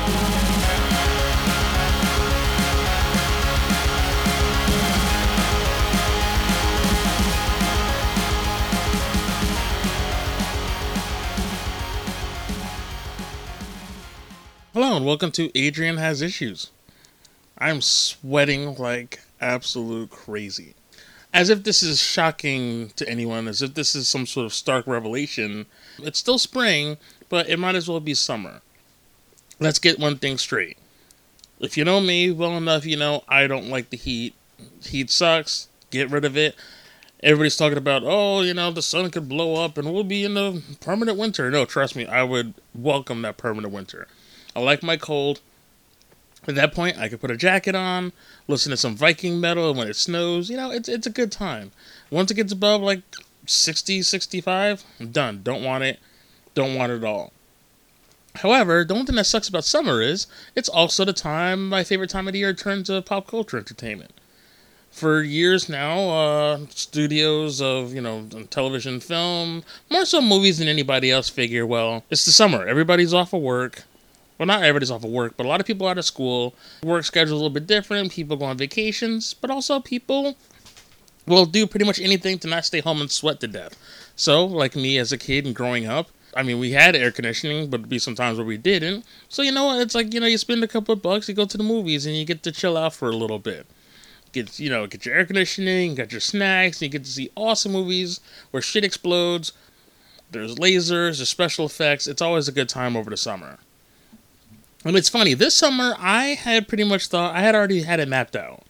Hello and welcome to Adrian Has Issues. I'm sweating like absolute crazy. As if this is shocking to anyone, as if this is some sort of stark revelation. It's still spring, but it might as well be summer. Let's get one thing straight. If you know me well enough, you know I don't like the heat. Heat sucks. Get rid of it. Everybody's talking about, the sun could blow up and we'll be in the permanent winter. No, trust me, I would welcome that permanent winter. I like my cold. At that point, I could put a jacket on, listen to some Viking metal when it snows. It's a good time. Once it gets above like 60, 65, I'm done. Don't want it. Don't want it at all. However, the one thing that sucks about summer is it's also the time, my favorite time of the year, in terms of pop culture entertainment. For years now, studios of, television, film, more so movies than anybody else figure, well, it's the summer. Everybody's off of work. Well, not everybody's off of work, but a lot of people are out of school. Work schedule's a little bit different. People go on vacations, but also people will do pretty much anything to not stay home and sweat to death. So, like me as a kid and growing up, we had air conditioning, but it'd be some times where we didn't. So, it's like, you spend a couple of bucks, you go to the movies, and you get to chill out for a little bit. Get your air conditioning, get your snacks, and you get to see awesome movies where shit explodes. There's lasers, there's special effects. It's always a good time over the summer. And it's funny, this summer, I had pretty much thought, I had already had it mapped out.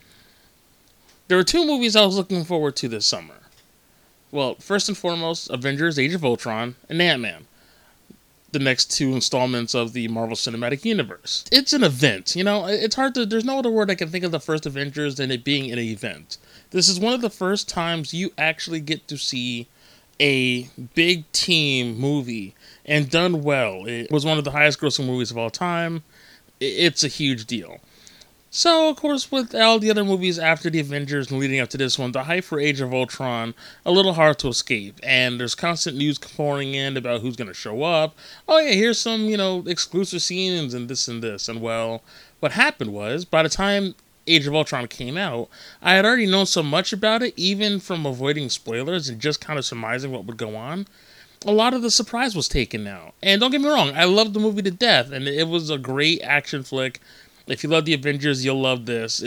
There were two movies I was looking forward to this summer. Well, first and foremost, Avengers Age of Ultron and Ant-Man. The next two installments of the Marvel Cinematic Universe. It's an event, it's hard to, there's no other word I can think of the first Avengers than it being an event. This is one of the first times you actually get to see a big team movie and done well. It was one of the highest grossing movies of all time. It's a huge deal. So, of course, with all the other movies after the Avengers and leading up to this one, the hype for Age of Ultron, a little hard to escape. And there's constant news pouring in about who's going to show up. Oh yeah, here's some, exclusive scenes and this and this. And well, what happened was, by the time Age of Ultron came out, I had already known so much about it, even from avoiding spoilers and just kind of surmising what would go on. A lot of the surprise was taken now. And don't get me wrong, I loved the movie to death, and it was a great action flick. If you love the Avengers, you'll love this.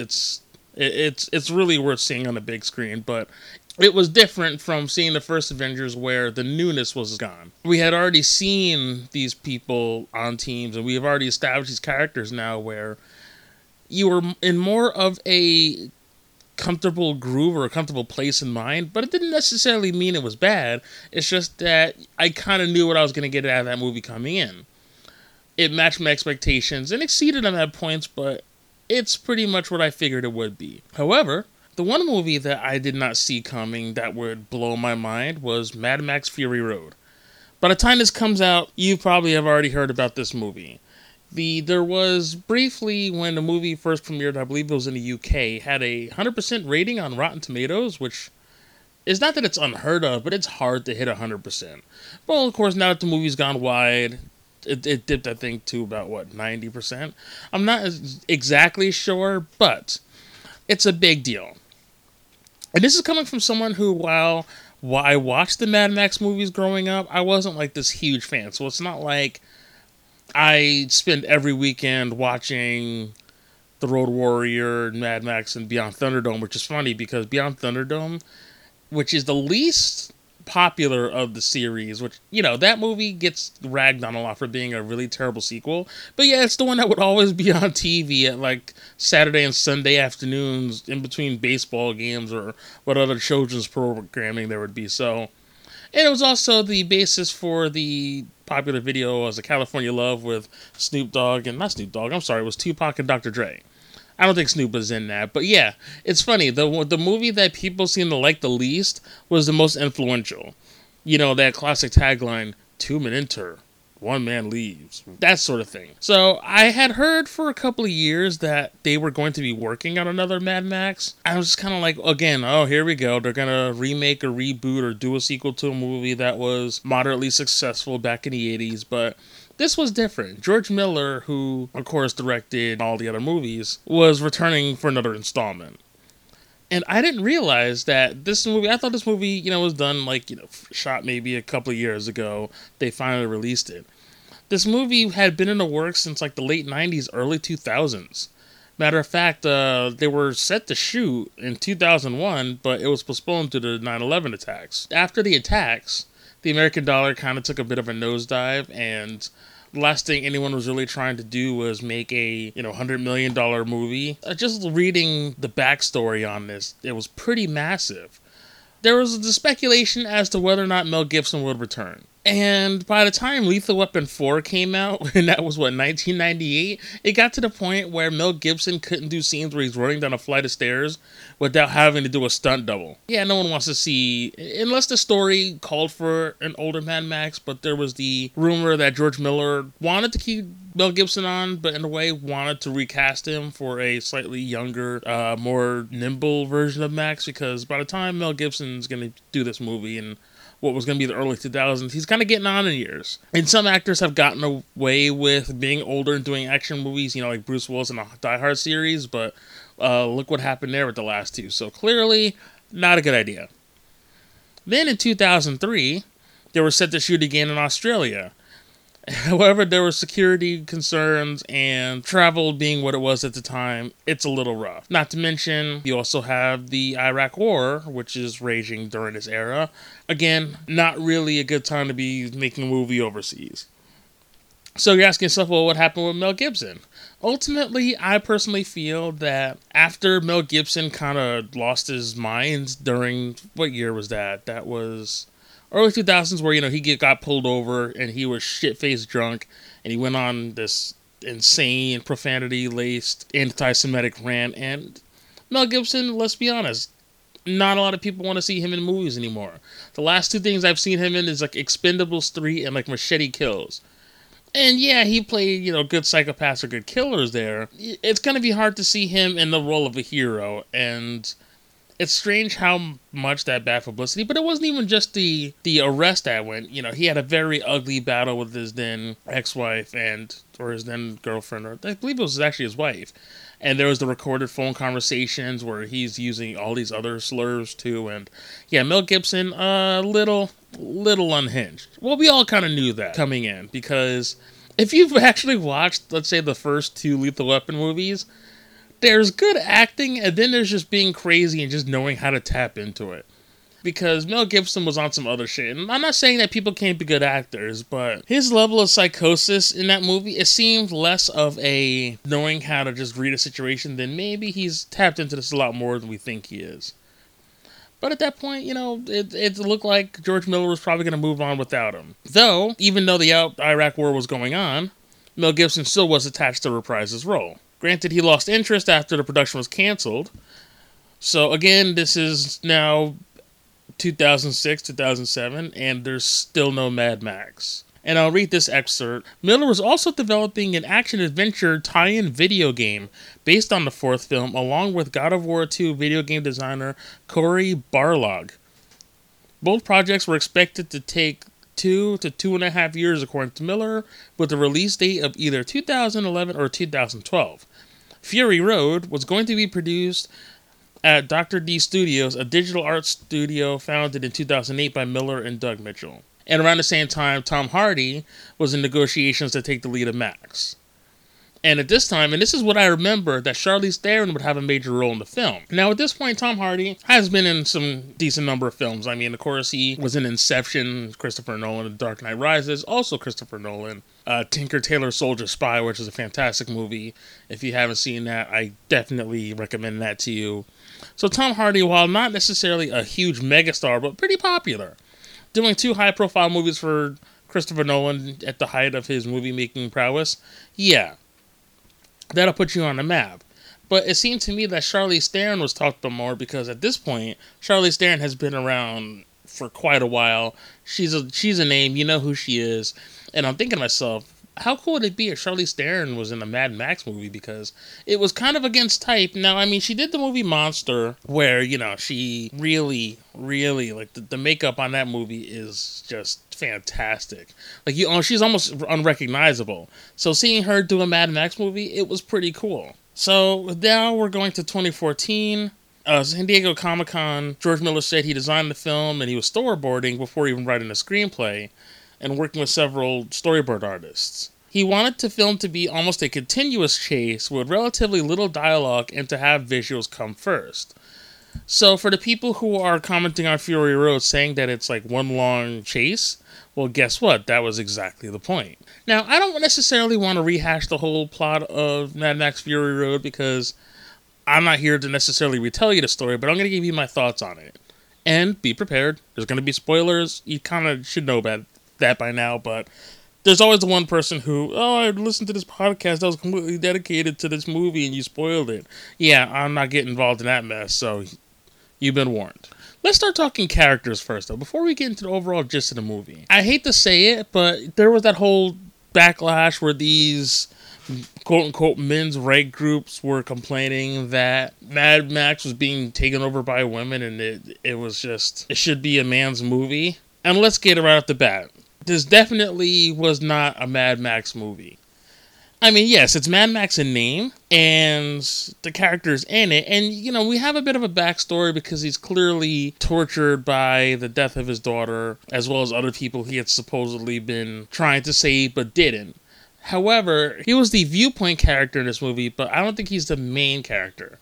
It's really worth seeing on a big screen, but it was different from seeing the first Avengers where the newness was gone. We had already seen these people on teams, and we have already established these characters now where you were in more of a comfortable groove or a comfortable place in mind, but it didn't necessarily mean it was bad. It's just that I kind of knew what I was going to get out of that movie coming in. It matched my expectations and exceeded them at points, but it's pretty much what I figured it would be. However, the one movie that I did not see coming that would blow my mind was Mad Max Fury Road. By the time this comes out, you probably have already heard about this movie. There was briefly, when the movie first premiered, I believe it was in the UK, had a 100% rating on Rotten Tomatoes, which is not that it's unheard of, but it's hard to hit 100%. Well, of course, now that the movie's gone wide, it dipped, I think, to about, 90%? I'm not exactly sure, but it's a big deal. And this is coming from someone who, while I watched the Mad Max movies growing up, I wasn't, this huge fan. So it's not like I spend every weekend watching The Road Warrior, Mad Max, and Beyond Thunderdome, which is funny because Beyond Thunderdome, which is the least popular of the series, which, that movie gets ragged on a lot for being a really terrible sequel. But yeah, it's the one that would always be on TV at Saturday and Sunday afternoons in between baseball games or what other children's programming there would be. So, and it was also the basis for the popular video as a California Love with Snoop Dogg, and not Snoop Dogg, I'm sorry, it was Tupac and Dr. Dre. I don't think Snoop was in that, but yeah, it's funny. The movie that people seem to like the least was the most influential. That classic tagline, 2 men enter, one man leaves, that sort of thing. So I had heard for a couple of years that they were going to be working on another Mad Max. I was just kind of like, again, oh, here we go. They're going to remake or reboot or do a sequel to a movie that was moderately successful back in the 80s, but this was different. George Miller, who of course directed all the other movies, was returning for another installment. And I didn't realize that this movie, I thought this movie, was done shot maybe a couple of years ago. They finally released it. This movie had been in the works since the late 90s, early 2000s. Matter of fact, they were set to shoot in 2001, but it was postponed due to the 9/11 attacks. After the attacks, the American dollar kind of took a bit of a nosedive, and the last thing anyone was really trying to do was make a $100 million movie. Just reading the backstory on this, it was pretty massive. There was the speculation as to whether or not Mel Gibson would return. And by the time Lethal Weapon 4 came out, and that was 1998, it got to the point where Mel Gibson couldn't do scenes where he's running down a flight of stairs without having to do a stunt double. Yeah, no one wants to see, unless the story called for an older Mad Max, but there was the rumor that George Miller wanted to keep Mel Gibson on, but in a way wanted to recast him for a slightly younger, more nimble version of Max, because by the time Mel Gibson's going to do this movie and what was going to be the early 2000s, he's kind of getting on in years. And some actors have gotten away with being older and doing action movies, like Bruce Willis in the Die Hard series, but look what happened there with the last two. So clearly, not a good idea. Then in 2003, they were set to shoot again in Australia. However, there were security concerns and travel being what it was at the time, it's a little rough. Not to mention, you also have the Iraq War, which is raging during this era. Again, not really a good time to be making a movie overseas. So you're asking yourself, well, what happened with Mel Gibson? Ultimately, I personally feel that after Mel Gibson kind of lost his mind during, what year was that? That was early 2000s, where he got pulled over and he was shit-faced drunk, and he went on this insane profanity-laced anti-Semitic rant. And Mel Gibson, let's be honest, not a lot of people want to see him in movies anymore. The last two things I've seen him in is Expendables 3 and Machete Kills. And yeah, he played, good psychopaths or good killers there. It's going to be hard to see him in the role of a hero, and it's strange how much that bad publicity, but it wasn't even just the arrest that went. He had a very ugly battle with his then ex-wife or his then girlfriend, or I believe it was actually his wife. And there was the recorded phone conversations where he's using all these other slurs too. And yeah, Mel Gibson, little unhinged. Well, we all kind of knew that coming in, because if you've actually watched, let's say, the first two Lethal Weapon movies, there's good acting, and then there's just being crazy and just knowing how to tap into it. Because Mel Gibson was on some other shit. And I'm not saying that people can't be good actors, but his level of psychosis in that movie, it seemed less of a knowing how to just read a situation than maybe he's tapped into this a lot more than we think he is. But at that point, it looked like George Miller was probably going to move on without him. Though, even though the Iraq War was going on, Mel Gibson still was attached to reprise his role. Granted, he lost interest after the production was canceled. So again, this is now 2006, 2007, and there's still no Mad Max. And I'll read this excerpt. Miller was also developing an action-adventure tie-in video game based on the fourth film, along with God of War 2 video game designer Cory Barlog. Both projects were expected to take 2 to 2.5 years, according to Miller, with a release date of either 2011 or 2012. Fury Road was going to be produced at Dr. D Studios, a digital art studio founded in 2008 by Miller and Doug Mitchell. And around the same time, Tom Hardy was in negotiations to take the lead of Max. And at this time, and this is what I remember, that Charlize Theron would have a major role in the film. Now, at this point, Tom Hardy has been in some decent number of films. I mean, of course, he was in Inception, Christopher Nolan, and Dark Knight Rises, also Christopher Nolan. Tinker Tailor Soldier Spy, which is a fantastic movie. If you haven't seen that, I definitely recommend that to you. So Tom Hardy, while not necessarily a huge megastar, but pretty popular, doing 2 high-profile movies for Christopher Nolan at the height of his movie-making prowess, yeah, that'll put you on the map. But it seemed to me that Charlize Theron was talked about more, because at this point, Charlize Theron has been around for quite a while. She's a name, you know who she is. And I'm thinking to myself, how cool would it be if Charlize Theron was in a Mad Max movie? Because it was kind of against type. Now, I mean, she did the movie Monster, where, she really, really, like, the makeup on that movie is just fantastic. Like, she's almost unrecognizable. So seeing her do a Mad Max movie, it was pretty cool. So now we're going to 2014. San Diego Comic-Con, George Miller said he designed the film and he was storyboarding before even writing the screenplay and working with several storyboard artists. He wanted the film to be almost a continuous chase with relatively little dialogue and to have visuals come first. So for the people who are commenting on Fury Road saying that it's like one long chase, well, guess what? That was exactly the point. Now, I don't necessarily want to rehash the whole plot of Mad Max Fury Road because I'm not here to necessarily retell you the story, but I'm going to give you my thoughts on it. And be prepared. There's going to be spoilers. You kind of should know about that by now, but there's always the one person who, I listened to this podcast that was completely dedicated to this movie and you spoiled it. Yeah, I'm not getting involved in that mess, so you've been warned. Let's start talking characters first, though, before we get into the overall gist of the movie. I hate to say it, but there was that whole backlash where these quote-unquote men's right groups were complaining that Mad Max was being taken over by women and it should be a man's movie. And let's get it right off the bat. This definitely was not a Mad Max movie. I mean, yes, it's Mad Max in name, and the characters in it, and, we have a bit of a backstory because he's clearly tortured by the death of his daughter, as well as other people he had supposedly been trying to save but didn't. However, he was the viewpoint character in this movie, but I don't think he's the main character.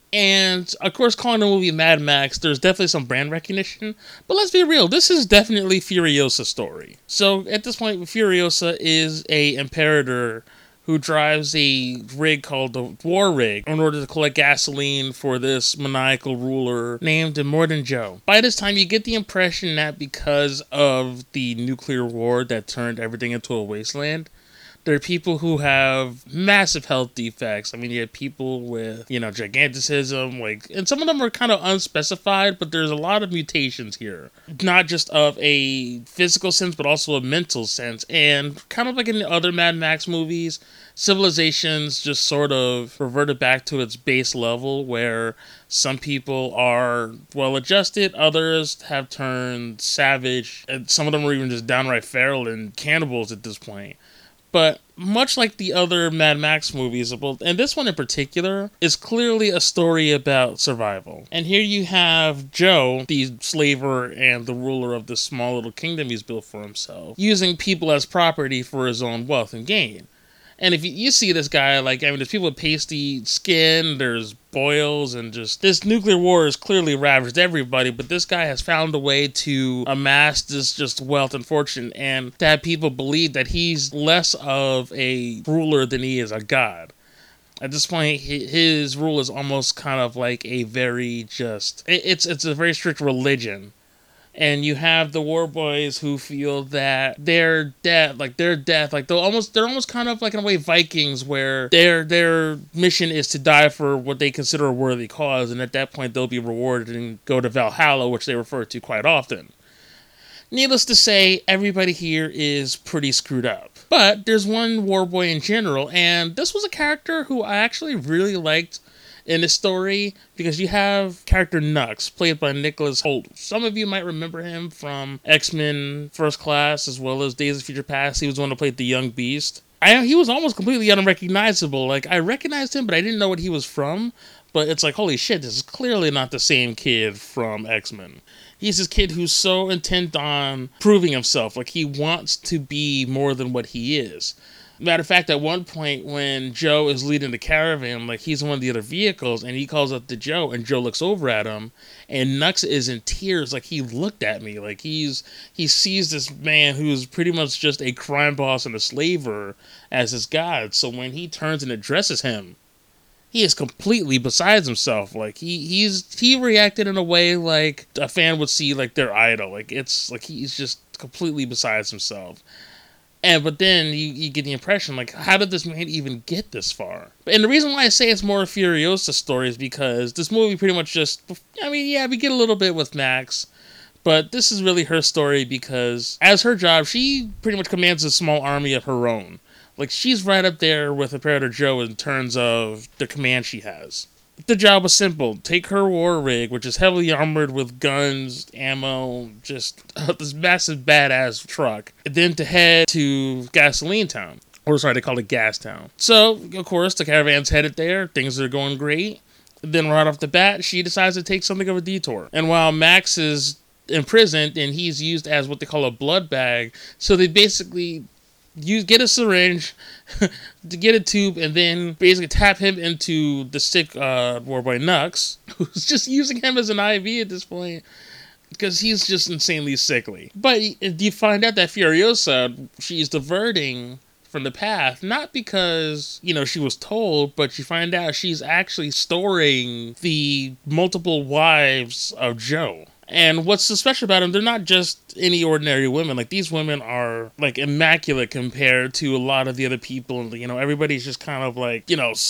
And, of course, calling the movie Mad Max, there's definitely some brand recognition. But let's be real, this is definitely Furiosa's story. So, at this point, Furiosa is a imperator who drives a rig called the War Rig in order to collect gasoline for this maniacal ruler named Immortan Joe. By this time, you get the impression that because of the nuclear war that turned everything into a wasteland, there are people who have massive health defects. I mean, you have people with, giganticism, and some of them are kind of unspecified, but there's a lot of mutations here. Not just of a physical sense, but also a mental sense. And kind of like in the other Mad Max movies, civilizations just sort of reverted back to its base level, where some people are well-adjusted, others have turned savage, and some of them are even just downright feral and cannibals at this point. But much like the other Mad Max movies, and this one in particular, is clearly a story about survival. And here you have Joe, the slaver and the ruler of this small little kingdom he's built for himself, using people as property for his own wealth and gain. And if you see this guy, there's people with pasty skin, there's boils, and just this nuclear war has clearly ravaged everybody, but this guy has found a way to amass this just wealth and fortune, and to have people believe that he's less of a ruler than he is a god. At this point, his rule is almost kind of like a very it's a very strict religion. And you have the war boys who feel that they're almost kind of like in a way Vikings, where their mission is to die for what they consider a worthy cause, and at that point they'll be rewarded and go to Valhalla, which they refer to quite often. Needless to say, everybody here is pretty screwed up. But there's one war boy in general, and this was a character who I actually really liked in this story, because you have character Nux, played by Nicholas Hoult. Some of you might remember him from X-Men First Class, as well as Days of Future Past. He was the one who played the Young Beast. He was almost completely unrecognizable. I recognized him, but I didn't know what he was from. But it's holy shit, this is clearly not the same kid from X-Men. He's this kid who's so intent on proving himself. He wants to be more than what he is. Matter of fact, at one point when Joe is leading the caravan, he's in one of the other vehicles, and he calls up to Joe, and Joe looks over at him, and Nux is in tears, he looked at me, he sees this man who's pretty much just a crime boss and a slaver as his god. So when he turns and addresses him, he is completely beside himself. He reacted in a way like a fan would see their idol. He's just completely beside himself. But then you get the impression, how did this man even get this far? And the reason why I say it's more a Furiosa story is because this movie pretty much we get a little bit with Max, But this is really her story because, as her job, she pretty much commands a small army of her own. Like, she's right up there with Imperator Joe in terms of the command she has. The job was simple. Take her war rig, which is heavily armored with guns, ammo, just this massive badass truck, and then to head to Gasoline Town. Or sorry, they call it Gas Town. So, of course, the caravan's headed there. Things are going great. Then right off the bat, she decides to take something of a detour. And while Max is imprisoned and he's used as what they call a blood bag, so they basically get a syringe, to get a tube, and then basically tap him into the sick warboy Nux, who's just using him as an IV at this point because he's just insanely sickly. But you find out that Furiosa, she's diverting from the path, not because, she was told, but you find out she's actually storing the multiple wives of Joe. And what's so special about them, they're not just any ordinary women. Like, these women are, like, immaculate compared to a lot of the other people. Everybody's just kind of like,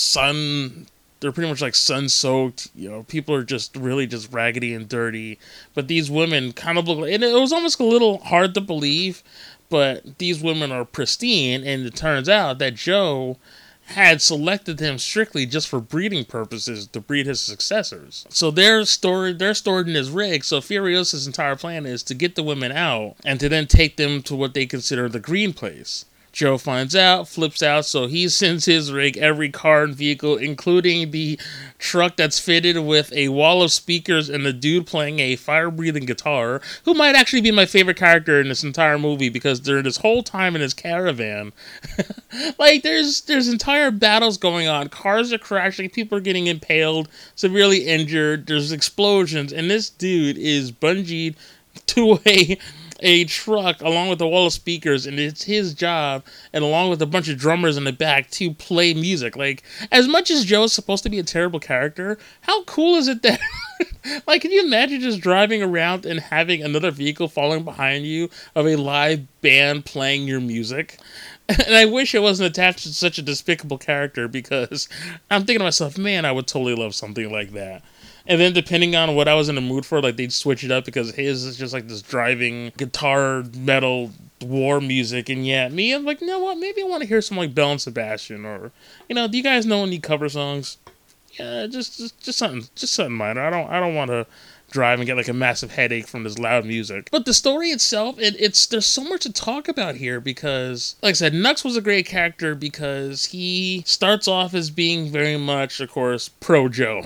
they're pretty much like sun-soaked. People are just really just raggedy and dirty. But these women kind of look like, and it was almost a little hard to believe, but these women are pristine, and it turns out that Joe had selected them strictly just for breeding purposes to breed his successors. So they're stored in his rig. So Furiosa's entire plan is to get the women out and to then take them to what they consider the green place. Joe finds out, flips out, so he sends his rig every car and vehicle, including the truck that's fitted with a wall of speakers and a dude playing a fire-breathing guitar, who might actually be my favorite character in this entire movie, because during this whole time in his caravan, like, there's entire battles going on, cars are crashing, people are getting impaled, severely injured, there's explosions, and this dude is bungeed to a truck along with a wall of speakers, and it's his job, and along with a bunch of drummers in the back, to play music. Like, as much as Joe's supposed to be a terrible character, how cool is it that like, can you imagine just driving around and having another vehicle following behind you of a live band playing your music? And I wish it wasn't attached to such a despicable character, because I'm thinking to myself, man, I would totally love something like that. And then depending on what I was in the mood for, like, they'd switch it up, because his is just like this driving guitar metal war music. And yet me, I'm like, you know what, maybe I want to hear some like Belle and Sebastian, or, do you guys know any cover songs? Yeah, just something minor. I don't want to drive and get like a massive headache from this loud music. But the story itself, there's so much to talk about here, because, like I said, Nux was a great character because he starts off as being very much, of course, pro Joe.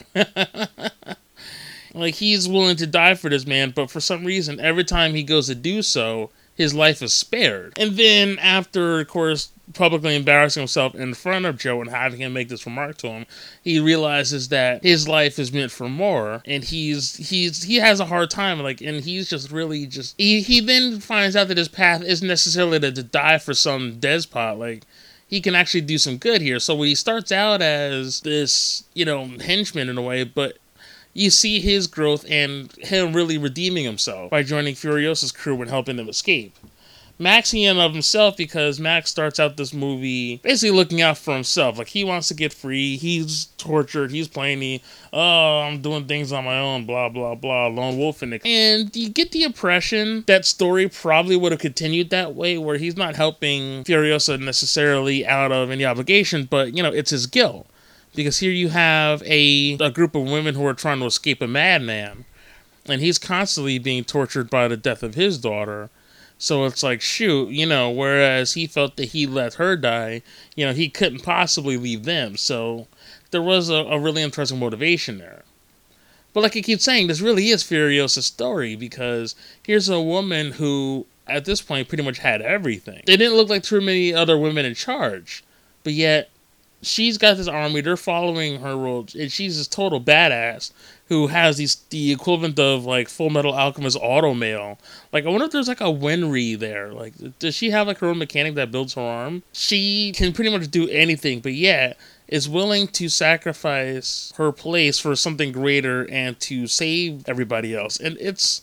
Like, he's willing to die for this man, but for some reason, every time he goes to do so, his life is spared. And then after, of course, publicly embarrassing himself in front of Joe and having him make this remark to him, he realizes that his life is meant for more, and he has a hard time, like, and he's just really just, he then finds out that his path isn't necessarily to die for some despot. Like, he can actually do some good here. So he starts out as this, henchman in a way, but you see his growth and him really redeeming himself by joining Furiosa's crew and helping them escape. Maxing in of himself, because Max starts out this movie basically looking out for himself. Like, he wants to get free, he's tortured, he's playing I'm doing things on my own, blah, blah, blah, lone wolf. And you get the impression that story probably would have continued that way, where he's not helping Furiosa necessarily out of any obligation, but, it's his guilt. Because here you have a group of women who are trying to escape a madman, and he's constantly being tortured by the death of his daughter. So it's like, shoot, whereas he felt that he let her die, he couldn't possibly leave them. So there was a really interesting motivation there. But like I keep saying, this really is Furiosa's story, because here's a woman who, at this point, pretty much had everything. There didn't look like too many other women in charge, but yet she's got this army, they're following her rules, and she's this total badass who has the equivalent of, like, Full Metal Alchemist automail. Like, I wonder if there's, like, a Winry there. Like, does she have, like, her own mechanic that builds her arm? She can pretty much do anything, but yet is willing to sacrifice her place for something greater and to save everybody else. And it's...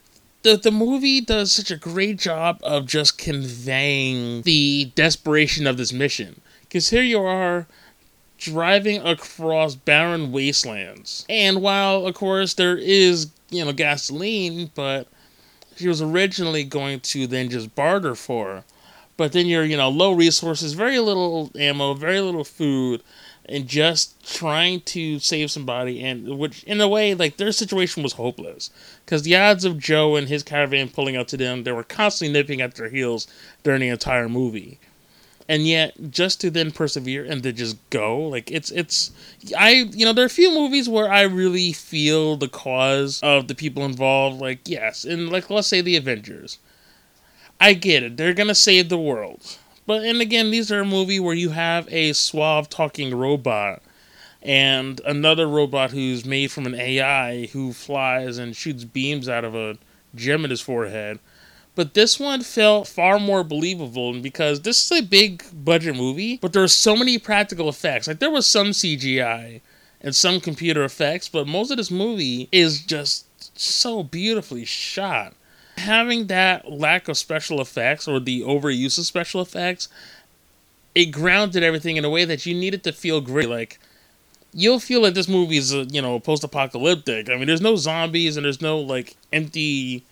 The movie does such a great job of just conveying the desperation of this mission. Because here you are, driving across barren wastelands. And while, of course, there is, gasoline, but she was originally going to then just barter for. But then you're, low resources, very little ammo, very little food, and just trying to save somebody, and which, in a way, like, their situation was hopeless. Because the odds of Joe and his caravan pulling up to them, they were constantly nipping at their heels during the entire movie. And yet, just to then persevere and to just go, like, there are a few movies where I really feel the cause of the people involved, like, yes, and, like, let's say the Avengers. I get it. They're going to save the world. But, and again, these are a movie where you have a suave talking robot and another robot who's made from an AI who flies and shoots beams out of a gem in his forehead. But this one felt far more believable because this is a big budget movie, but there are so many practical effects. Like, there was some CGI and some computer effects, but most of this movie is just so beautifully shot. Having that lack of special effects or the overuse of special effects, it grounded everything in a way that you needed to feel great. Like, you'll feel like this movie is, post-apocalyptic. I mean, there's no zombies and there's no, like, empty,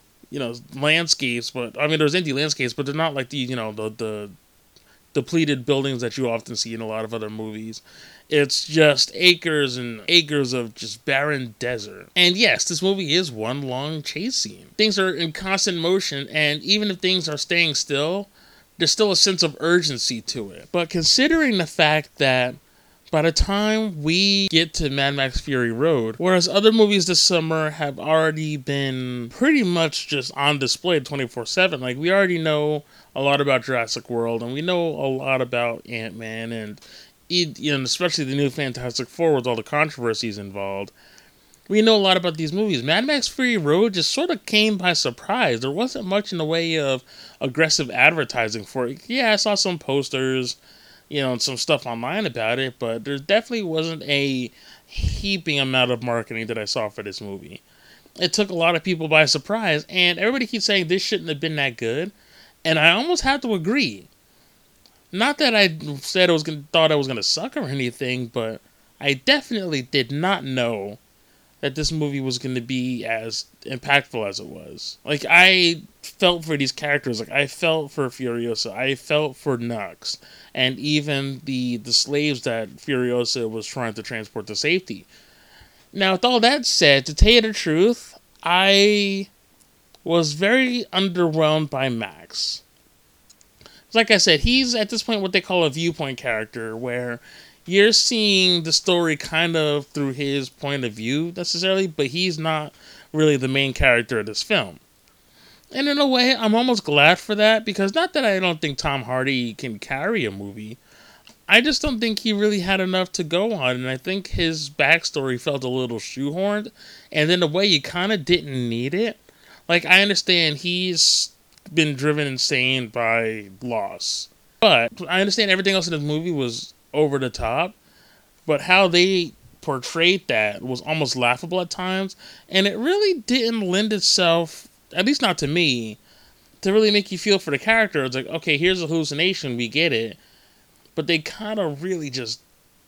landscapes. But, I mean, there's empty landscapes, but they're not like the depleted buildings that you often see in a lot of other movies. It's just acres and acres of just barren desert. And yes, this movie is one long chase scene. Things are in constant motion, and even if things are staying still, there's still a sense of urgency to it. But considering the fact that by the time we get to Mad Max Fury Road, whereas other movies this summer have already been pretty much just on display 24/7, like, we already know a lot about Jurassic World, and we know a lot about Ant-Man, and especially the new Fantastic Four with all the controversies involved. We know a lot about these movies. Mad Max Fury Road just sort of came by surprise. There wasn't much in the way of aggressive advertising for it. Yeah, I saw some posters, and some stuff online about it, but there definitely wasn't a heaping amount of marketing that I saw for this movie. It took a lot of people by surprise, and everybody keeps saying this shouldn't have been that good, and I almost have to agree. Not that I said thought I was gonna suck or anything, but I definitely did not know that this movie was gonna be as impactful as it was. Like, I felt for these characters. Like, I felt for Furiosa. I felt for Nux, and even the slaves that Furiosa was trying to transport to safety. Now, with all that said, to tell you the truth, I was very underwhelmed by Max. Like I said, he's at this point what they call a viewpoint character, where you're seeing the story kind of through his point of view necessarily, but he's not really the main character of this film. And in a way, I'm almost glad for that, because not that I don't think Tom Hardy can carry a movie, I just don't think he really had enough to go on, and I think his backstory felt a little shoehorned, and in a way you kind of didn't need it. Like, I understand he's been driven insane by loss, but I understand everything else in the movie was over the top, but how they portrayed that was almost laughable at times, and it really didn't lend itself, at least not to me, to really make you feel for the character. It's like, okay, here's a hallucination, we get it, but they kind of really just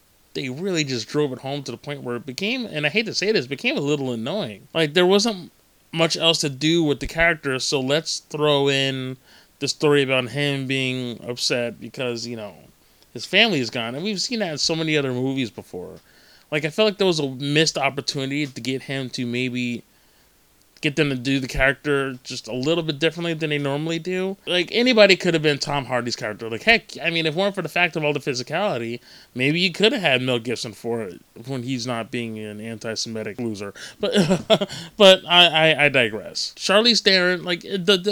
drove it home to the point where it became, and I hate to say this, became a little annoying. Like, there wasn't much else to do with the character, so let's throw in the story about him being upset because, his family is gone. And we've seen that in so many other movies before. Like, I felt like there was a missed opportunity to get him to maybe get them to do the character just a little bit differently than they normally do. Like, anybody could have been Tom Hardy's character. Like, heck, I mean, if it weren't for the fact of all the physicality, maybe you could have had Mel Gibson for it when he's not being an anti-Semitic loser. But but I digress. Charlize Theron, like,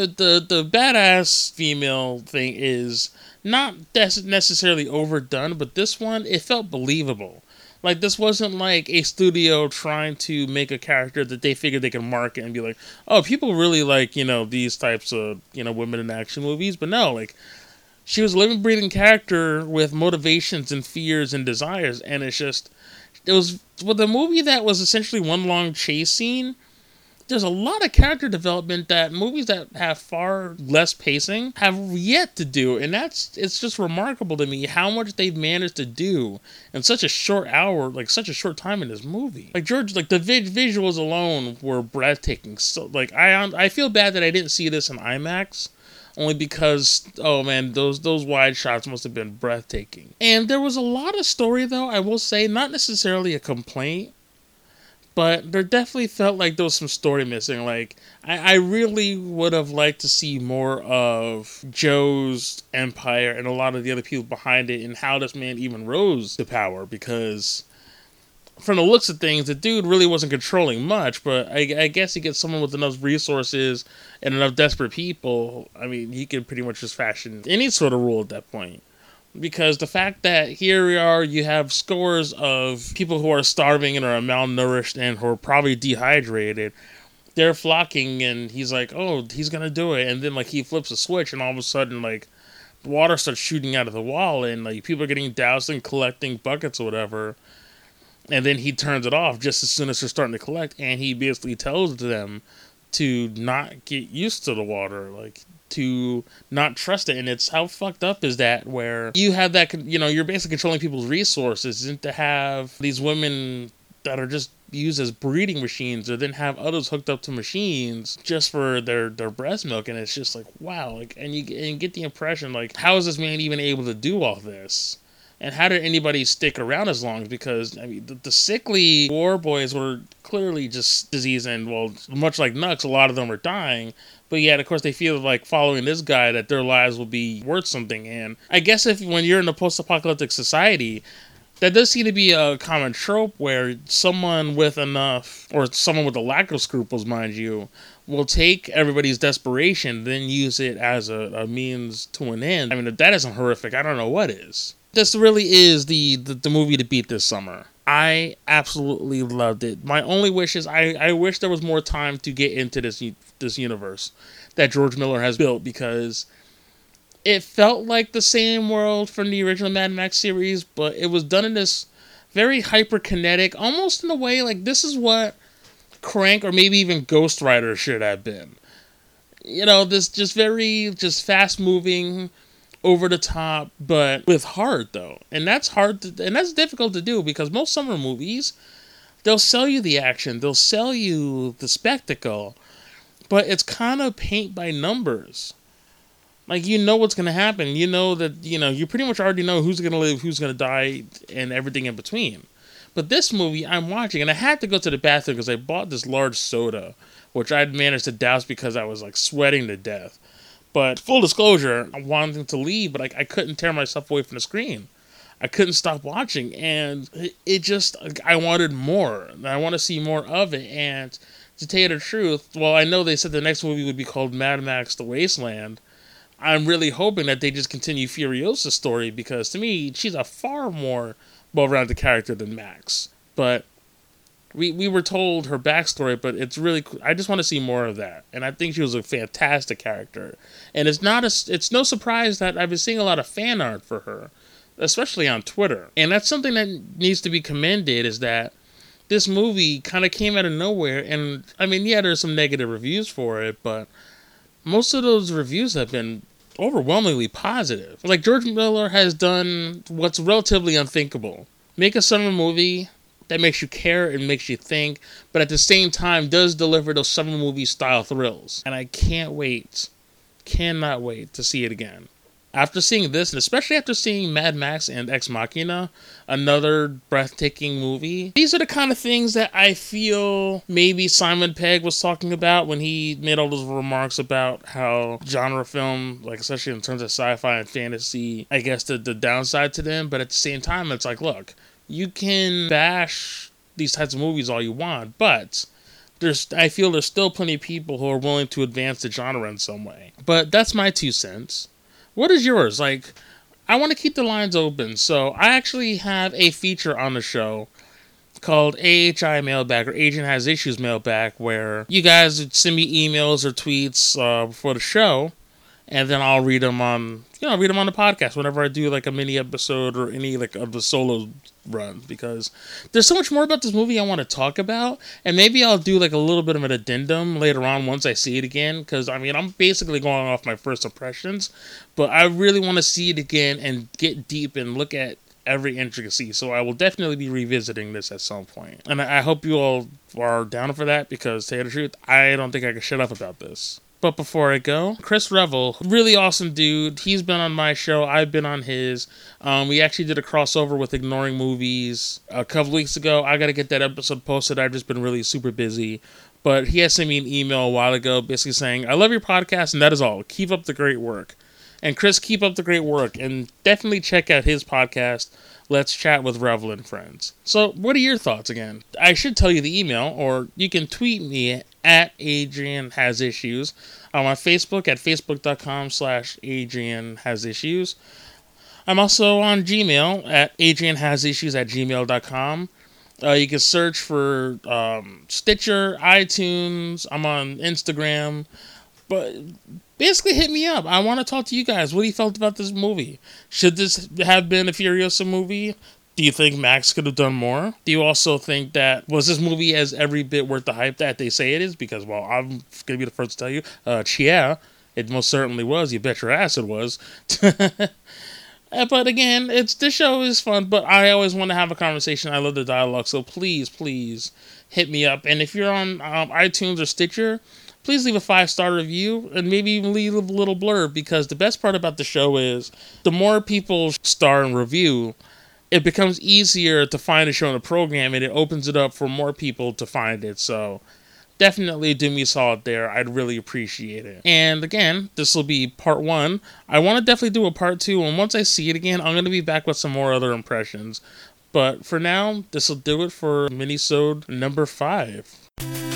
the badass female thing is not necessarily overdone, but this one, it felt believable. Like, this wasn't like a studio trying to make a character that they figured they could market and be like, oh, people really like, these types of, women in action movies. But no, like, she was a living, breathing character with motivations and fears and desires. And it was with a movie that was essentially one long chase scene. there's a lot of character development that movies that have far less pacing have yet to do, and it's just remarkable to me how much they've managed to do in such a short hour, like such a short time in this movie. Like George, like the visuals alone were breathtaking. So like I feel bad that I didn't see this in IMAX. Only because, oh man, those wide shots must have been breathtaking. And there was a lot of story, though, I will say, not necessarily a complaint, but there definitely felt like there was some story missing. Like, I really would have liked to see more of Joe's empire and a lot of the other people behind it and how this man even rose to power, because from the looks of things, the dude really wasn't controlling much, but I guess he gets someone with enough resources and enough desperate people. I mean, he could pretty much just fashion any sort of rule at that point. Because the fact that here we are, you have scores of people who are starving and are malnourished and who are probably dehydrated. They're flocking, and he's like, oh, he's gonna do it. And then, like, he flips a switch, and all of a sudden, like, water starts shooting out of the wall, and, like, people are getting doused and collecting buckets or whatever. And then he turns it off just as soon as they're starting to collect, and he basically tells them to not get used to the water, like, to not trust it. And it's, how fucked up is that, where you have that, you know, you're basically controlling people's resources, and to have these women that are just used as breeding machines, or then have others hooked up to machines just for their breast milk. And it's just like, wow, like, and you get the impression, like, how is this man even able to do all this? And how did anybody stick around as long? Because, I mean, the sickly war boys were clearly just diseased, and, well, much like Nux, a lot of them are dying. But yet, of course, they feel like following this guy that their lives will be worth something. And I guess when you're in a post-apocalyptic society, that does seem to be a common trope where someone with enough, or someone with a lack of scruples, mind you, will take everybody's desperation, then use it as a means to an end. I mean, if that isn't horrific, I don't know what is. This really is the movie to beat this summer. I absolutely loved it. My only wish is I wish there was more time to get into this universe that George Miller has built, because it felt like the same world from the original Mad Max series, but it was done in this very hyperkinetic, almost in a way like this is what Crank or maybe even Ghost Rider should have been. You know, this just very fast moving, over the top, but with heart, though. And that's and that's difficult to do, because most summer movies, they'll sell you the action, they'll sell you the spectacle, but it's kind of paint by numbers. Like, you know what's going to happen. You know that, you pretty much already know who's going to live, who's going to die, and everything in between. But this movie, I'm watching, and I had to go to the bathroom because I bought this large soda, which I'd managed to douse because I was, like, sweating to death. But full disclosure, I wanted to leave, but I couldn't tear myself away from the screen. I couldn't stop watching, and it just, I wanted more. I want to see more of it, and to tell you the truth, well, I know they said the next movie would be called Mad Max The Wasteland. I'm really hoping that they just continue Furiosa's story, because to me, she's a far more well-rounded character than Max. But we were told her backstory, but it's really, I just want to see more of that. And I think she was a fantastic character. And it's no surprise that I've been seeing a lot of fan art for her, especially on Twitter. And that's something that needs to be commended, is that this movie kind of came out of nowhere. And I mean, yeah, there's some negative reviews for it, but most of those reviews have been overwhelmingly positive. Like, George Miller has done what's relatively unthinkable. Make a summer movie that makes you care and makes you think, but at the same time does deliver those summer movie style thrills. And I cannot wait to see it again. After seeing this, and especially after seeing Mad Max and Ex Machina, another breathtaking movie, these are the kind of things that I feel maybe Simon Pegg was talking about when he made all those remarks about how genre film, like especially in terms of sci-fi and fantasy, I guess the downside to them, but at the same time, it's like, look, you can bash these types of movies all you want, but I feel there's still plenty of people who are willing to advance the genre in some way. But that's my 2 cents. What is yours? Like, I want to keep the lines open, so I actually have a feature on the show called AHI Mailbag, or Agent Has Issues Mailbag, where you guys would send me emails or tweets before the show, and then I'll read them on the podcast whenever I do like a mini episode or any like of the solo runs, because there's so much more about this movie I want to talk about, and maybe I'll do like a little bit of an addendum later on once I see it again, because I mean I'm basically going off my first impressions, but I really want to see it again and get deep and look at every intricacy, so I will definitely be revisiting this at some point. And I hope you all are down for that, because to tell you the truth, I don't think I can shut up about this. But before I go, Chris Revel, really awesome dude. He's been on my show. I've been on his. We actually did a crossover with Ignoring Movies a couple weeks ago. I got to get that episode posted. I've just been really super busy. But he had sent me an email a while ago basically saying, I love your podcast, and that is all. Keep up the great work. And Chris, keep up the great work, and definitely check out his podcast, Let's Chat with Revel and Friends. So, what are your thoughts again? I should tell you the email, or you can tweet me at Adrian Has Issues. I'm on Facebook at facebook.com/Adrian Has Issues. I'm also on Gmail at adrianhasissues@gmail.com. You can search for Stitcher, iTunes. I'm on Instagram. But basically, hit me up. I want to talk to you guys. What do you felt about this movie? Should this have been a Furiosa movie? Do you think Max could have done more? Do you also think that, was this movie as every bit worth the hype that they say it is? Because, well, I'm going to be the first to tell you, yeah, it most certainly was. You bet your ass it was. But again, this show is fun, but I always want to have a conversation. I love the dialogue, so please hit me up. And if you're on iTunes or Stitcher, please leave a 5-star review and maybe even leave a little blurb, because the best part about the show is the more people star and review, it becomes easier to find a show in the program, and it opens it up for more people to find it. So definitely do me a solid there. I'd really appreciate it. And again, this will be part 1. I want to definitely do a part 2, and once I see it again, I'm going to be back with some more other impressions. But for now, this will do it for minisode number 5.